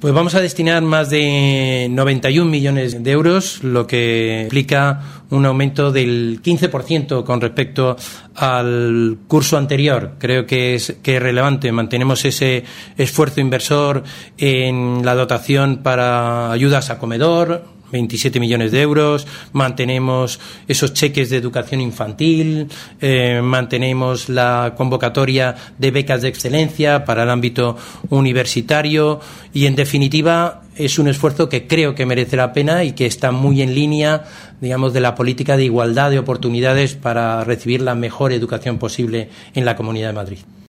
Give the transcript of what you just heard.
Pues vamos a destinar más de 91 millones de euros, lo que implica un aumento del 15% con respecto al curso anterior. Creo que es relevante. Mantenemos ese esfuerzo inversor en la dotación para ayudas a comedor, 27 millones de euros, mantenemos esos cheques de educación infantil, mantenemos la convocatoria de becas de excelencia para el ámbito universitario y, en definitiva, es un esfuerzo que creo que merece la pena y que está muy en línea, digamos, de la política de igualdad de oportunidades para recibir la mejor educación posible en la Comunidad de Madrid.